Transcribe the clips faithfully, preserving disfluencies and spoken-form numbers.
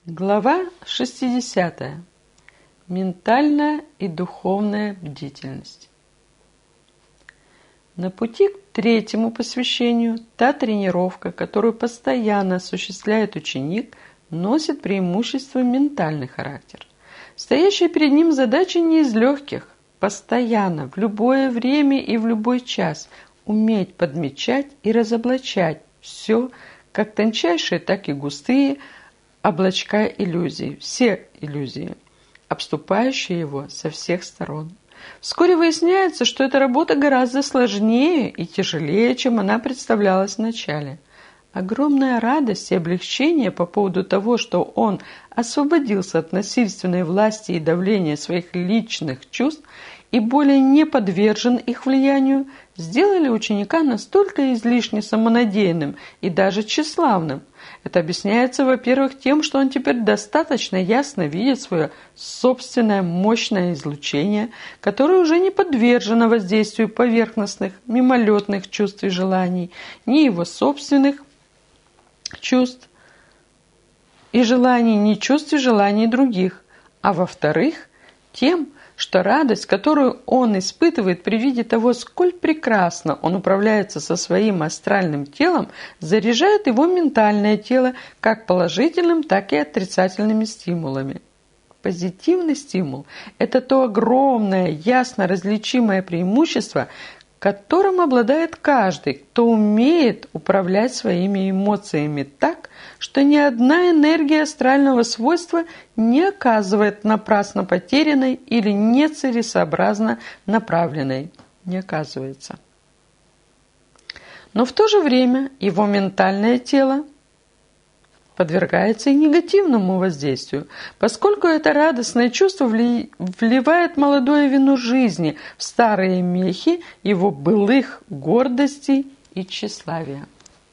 Глава шестидесятая. Ментальная и духовная бдительность. На пути к третьему посвящению та тренировка, которую постоянно осуществляет ученик, носит преимущество ментальный характер. Стоящая перед ним задача не из легких. Постоянно, в любое время и в любой час уметь подмечать и разоблачать все, как тончайшие, так и густые, облачка иллюзий, все иллюзии, обступающие его со всех сторон. Вскоре выясняется, что эта работа гораздо сложнее и тяжелее, чем она представлялась вначале. Огромная радость и облегчение по поводу того, что он освободился от насильственной власти и давления своих личных чувств и более не подвержен их влиянию, сделали ученика настолько излишне самонадеянным и даже тщеславным. Это объясняется, во-первых, тем, что он теперь достаточно ясно видит свое собственное мощное излучение, которое уже не подвержено воздействию поверхностных, мимолетных чувств и желаний, ни его собственных чувств и желаний, ни чувств и желаний других, а во-вторых, тем, что радость, которую он испытывает при виде того, сколь прекрасно он управляется со своим астральным телом, заряжает его ментальное тело как положительным, так и отрицательными стимулами. Позитивный стимул – это то огромное, ясно различимое преимущество, которым обладает каждый, кто умеет управлять своими эмоциями так, что ни одна энергия астрального свойства не оказывает напрасно потерянной или нецелесообразно направленной. Не оказывается. Но в то же время его ментальное тело подвергается и негативному воздействию, поскольку это радостное чувство вли... вливает молодое вино жизни в старые мехи его былых гордостей и тщеславия.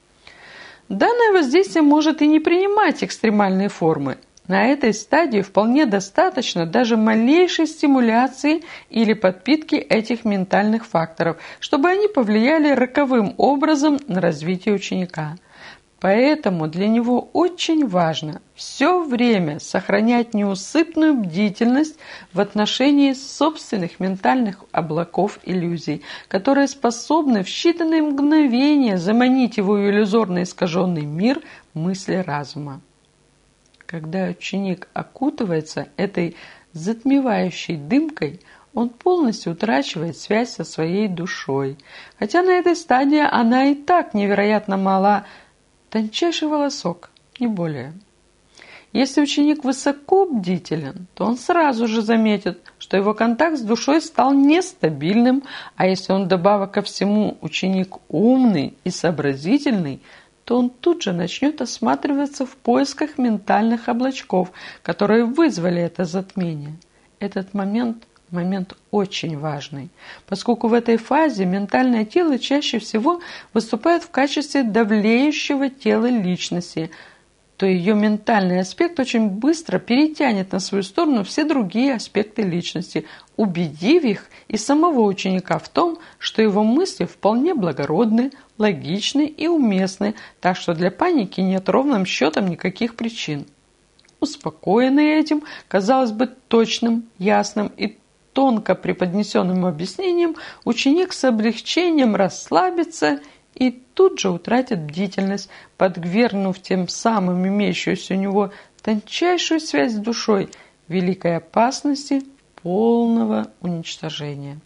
Данное воздействие может и не принимать экстремальные формы. На этой стадии вполне достаточно даже малейшей стимуляции или подпитки этих ментальных факторов, чтобы они повлияли роковым образом на развитие ученика. Поэтому для него очень важно все время сохранять неусыпную бдительность в отношении собственных ментальных облаков иллюзий, которые способны в считанные мгновения заманить его в иллюзорно искаженный мир мысли разума. Когда ученик окутывается этой затмевающей дымкой, он полностью утрачивает связь со своей душой, хотя на этой стадии она и так невероятно мала, тончайший волосок, не более. Если ученик высоко бдителен, то он сразу же заметит, что его контакт с душой стал нестабильным, а если он добавок ко всему ученик умный и сообразительный, то он тут же начнет осматриваться в поисках ментальных облачков, которые вызвали это затмение. Этот момент Момент очень важный, поскольку в этой фазе ментальное тело чаще всего выступает в качестве давлеющего тела личности, то ее ментальный аспект очень быстро перетянет на свою сторону все другие аспекты личности, убедив их и самого ученика в том, что его мысли вполне благородны, логичны и уместны, так что для паники нет ровным счетом никаких причин. Успокоенный этим, казалось бы, точным, ясным и тонко преподнесенным объяснением, ученик с облегчением расслабится и тут же утратит бдительность, подвергнув тем самым имеющуюся у него тончайшую связь с душой великой опасности полного уничтожения.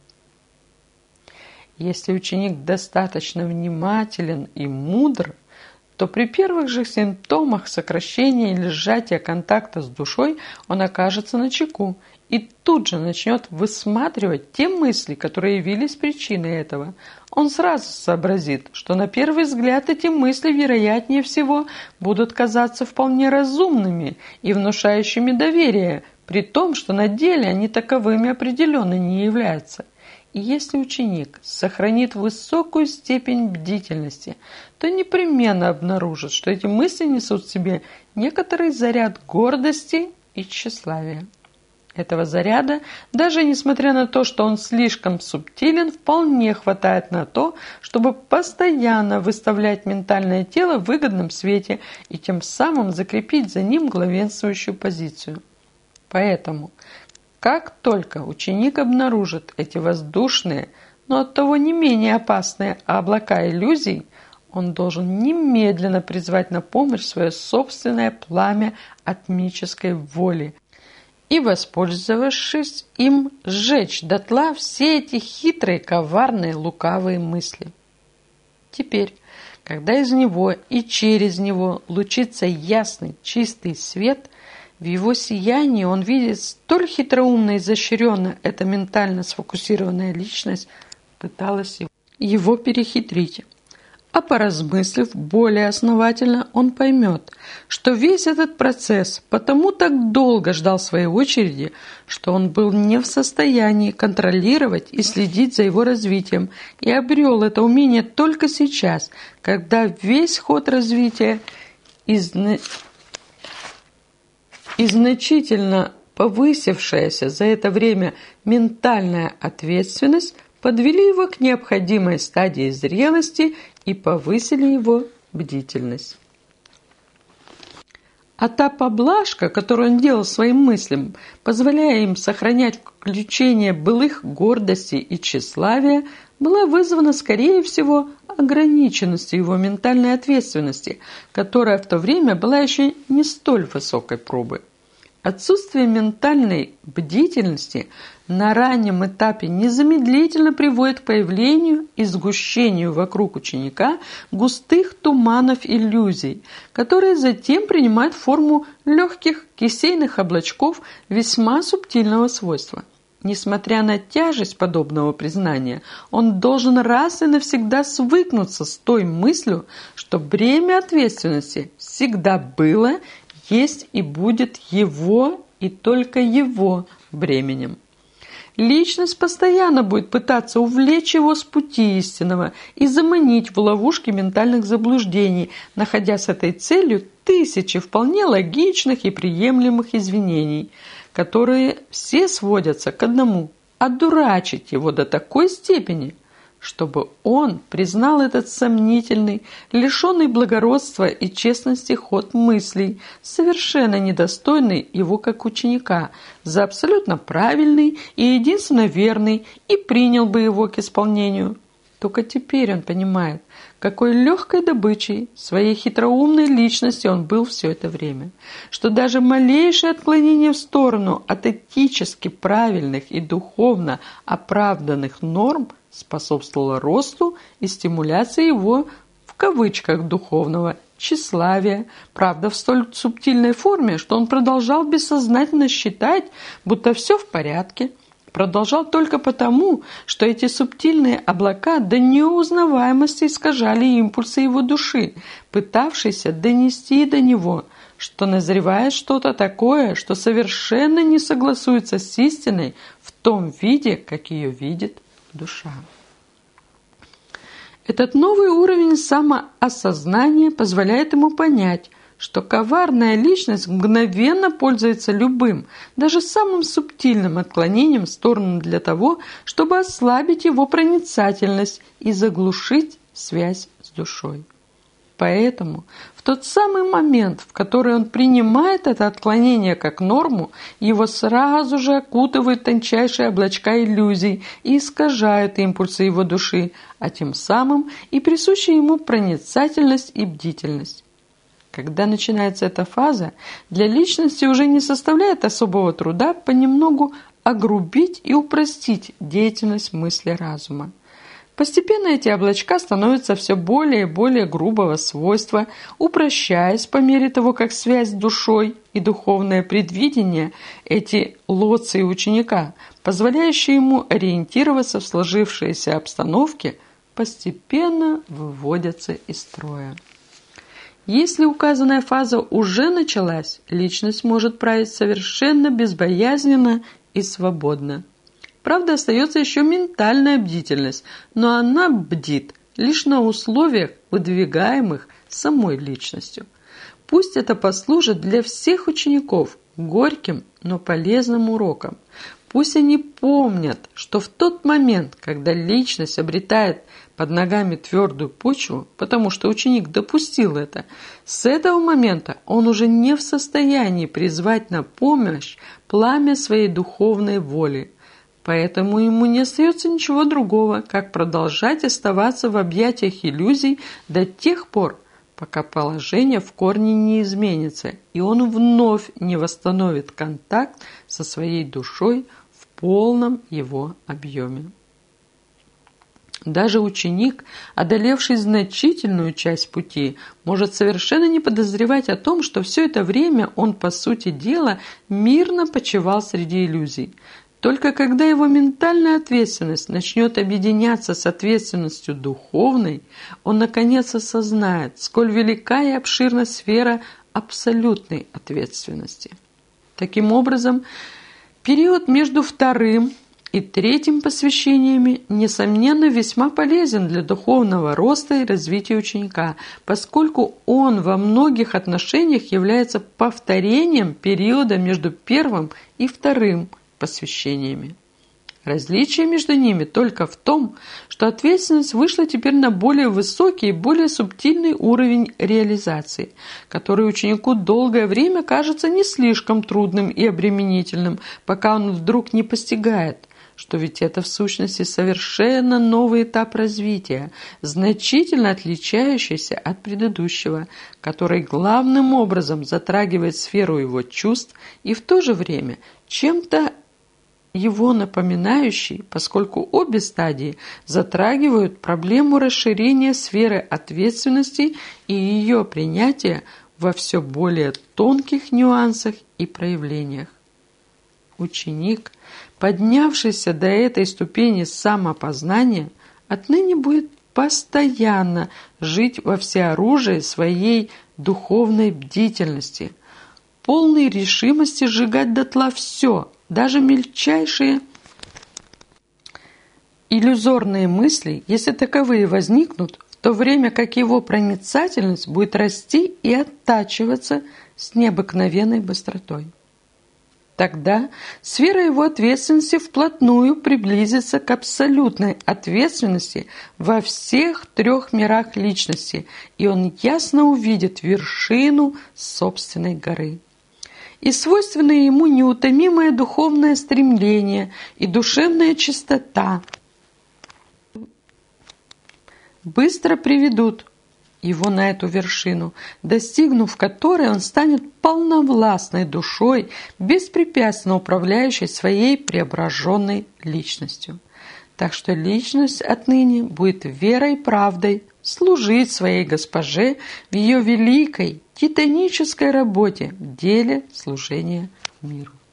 Если ученик достаточно внимателен и мудр, то при первых же симптомах сокращения или сжатия контакта с душой он окажется начеку и тут же начнет высматривать те мысли, которые явились причиной этого. Он сразу сообразит, что на первый взгляд эти мысли, вероятнее всего, будут казаться вполне разумными и внушающими доверие, при том, что на деле они таковыми определенно не являются. И если ученик сохранит высокую степень бдительности, то непременно обнаружит, что эти мысли несут в себе некоторый заряд гордости и тщеславия. Этого заряда, даже несмотря на то, что он слишком субтилен, вполне хватает на то, чтобы постоянно выставлять ментальное тело в выгодном свете и тем самым закрепить за ним главенствующую позицию. Поэтому, как только ученик обнаружит эти воздушные, но оттого не менее опасные облака иллюзий, он должен немедленно призвать на помощь свое собственное пламя атмической воли и, воспользовавшись им, сжечь дотла все эти хитрые, коварные, лукавые мысли. Теперь, когда из него и через него лучится ясный, чистый свет, в его сиянии он видит столь хитроумно и изощренно эта ментально сфокусированная личность пыталась его перехитрить. А поразмыслив более основательно, он поймет, что весь этот процесс потому так долго ждал своей очереди, что он был не в состоянии контролировать и следить за его развитием, и обрел это умение только сейчас, когда весь ход развития и, зна... и значительно повысившаяся за это время ментальная ответственность подвели его к необходимой стадии зрелости и повысили его бдительность. А та поблажка, которую он делал своим мыслям, позволяя им сохранять включение былых гордости и тщеславия, была вызвана, скорее всего, ограниченностью его ментальной ответственности, которая в то время была еще не столь высокой пробы. Отсутствие ментальной бдительности на раннем этапе незамедлительно приводит к появлению и сгущению вокруг ученика густых туманов иллюзий, которые затем принимают форму легких кисейных облачков весьма субтильного свойства. Несмотря на тяжесть подобного признания, он должен раз и навсегда свыкнуться с той мыслью, что бремя ответственности всегда было, есть и будет его и только его бременем. Личность постоянно будет пытаться увлечь его с пути истинного и заманить в ловушки ментальных заблуждений, находя с этой целью тысячи вполне логичных и приемлемых извинений, которые все сводятся к одному – одурачить его до такой степени, чтобы он признал этот сомнительный, лишенный благородства и честности ход мыслей, совершенно недостойный его как ученика, за абсолютно правильный и единственно верный, и принял бы его к исполнению. Только теперь он понимает, какой легкой добычей своей хитроумной личности он был все это время, что даже малейшее отклонение в сторону от этически правильных и духовно оправданных норм способствовало росту и стимуляции его, в кавычках, духовного тщеславия, правда, в столь субтильной форме, что он продолжал бессознательно считать, будто все в порядке, продолжал только потому, что эти субтильные облака до неузнаваемости искажали импульсы его души, пытавшиеся донести до него, что назревает что-то такое, что совершенно не согласуется с истиной в том виде, как ее видит душа. Этот новый уровень самоосознания позволяет ему понять, что коварная личность мгновенно пользуется любым, даже самым субтильным отклонением в сторону для того, чтобы ослабить его проницательность и заглушить связь с душой. Поэтому в тот самый момент, в который он принимает это отклонение как норму, его сразу же окутывают тончайшие облачка иллюзий и искажают импульсы его души, а тем самым и присущая ему проницательность и бдительность. Когда начинается эта фаза, для личности уже не составляет особого труда понемногу огрубить и упростить деятельность мысли разума. Постепенно эти облачка становятся все более и более грубого свойства, упрощаясь по мере того, как связь с душой и духовное предвидение, эти лоции ученика, позволяющие ему ориентироваться в сложившейся обстановке, постепенно выводятся из строя. Если указанная фаза уже началась, личность может править совершенно безбоязненно и свободно. Правда, остается еще ментальная бдительность, но она бдит лишь на условиях, выдвигаемых самой личностью. Пусть это послужит для всех учеников горьким, но полезным уроком. Пусть они помнят, что в тот момент, когда личность обретает под ногами твердую почву, потому что ученик допустил это, с этого момента он уже не в состоянии призвать на помощь пламя своей духовной воли. Поэтому ему не остается ничего другого, как продолжать оставаться в объятиях иллюзий до тех пор, пока положение в корне не изменится, и он вновь не восстановит контакт со своей душой в полном его объеме. Даже ученик, одолевший значительную часть пути, может совершенно не подозревать о том, что все это время он, по сути дела, мирно почивал среди иллюзий. Только когда его ментальная ответственность начнет объединяться с ответственностью духовной, он наконец осознает, сколь велика и обширна сфера абсолютной ответственности. Таким образом, период между вторым и третьим посвящениями, несомненно, весьма полезен для духовного роста и развития ученика, поскольку он во многих отношениях является повторением периода между первым и вторым посвящениями. Различие между ними только в том, что ответственность вышла теперь на более высокий и более субтильный уровень реализации, который ученику долгое время кажется не слишком трудным и обременительным, пока он вдруг не постигает, что ведь это в сущности совершенно новый этап развития, значительно отличающийся от предыдущего, который главным образом затрагивает сферу его чувств и в то же время чем-то его напоминающий, поскольку обе стадии затрагивают проблему расширения сферы ответственности и ее принятия во все более тонких нюансах и проявлениях. Ученик, поднявшийся до этой ступени самопознания, отныне будет постоянно жить во всеоружии своей духовной бдительности, полной решимости сжигать дотла все, даже мельчайшие иллюзорные мысли, если таковые возникнут, в то время как его проницательность будет расти и оттачиваться с необыкновенной быстротой. Тогда сфера его ответственности вплотную приблизится к абсолютной ответственности во всех трех мирах личности, и он ясно увидит вершину собственной горы. И свойственное ему неутомимое духовное стремление и душевная чистота быстро приведут его на эту вершину, достигнув которой он станет полновластной душой, беспрепятственно управляющей своей преображенной личностью. Так что личность отныне будет верой и правдой служить своей госпоже в ее великой титанической работе в деле служения миру.